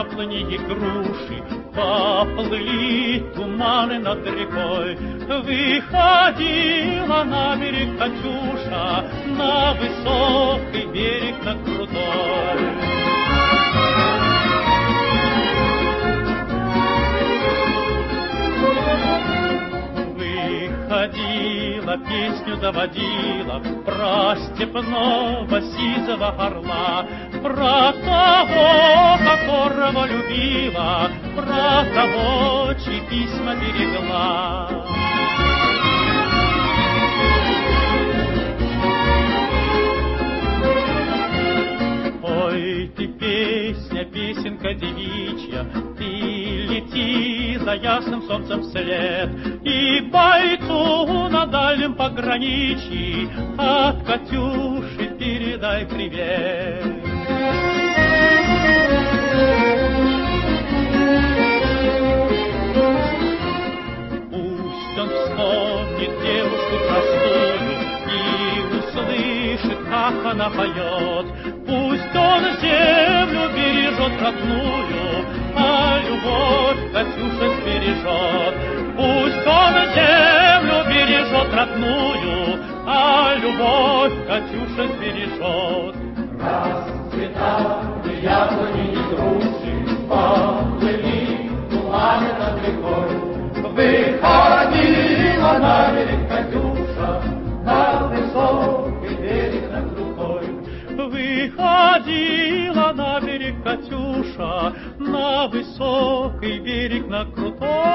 яблони и груши, поплыли туманы над рекой. Выходила на берег Катюша, на высокий берег, на крутой. Выходила, песню заводила про степного сизого орла, про того, которого любила, про того, чьи письма берегла. Ой, ты песня, песенка девичья, ты лети за ясным солнцем вслед, и бойцу на дальнем пограничье от Катюши передай привет. Пусть он вспомнит девушку простую и услышит, как она поет. Пусть он землю бережет родную, а любовь Катюша сбережет. Пусть он землю бережет родную, а любовь Катюша сбережет. Расцветали яблони и груши, поплыли туманы над рекой. Выходила на берег Катюша, на высокий берег, на крутой. Выходила на берег Катюша, на высокий берег, на крутой.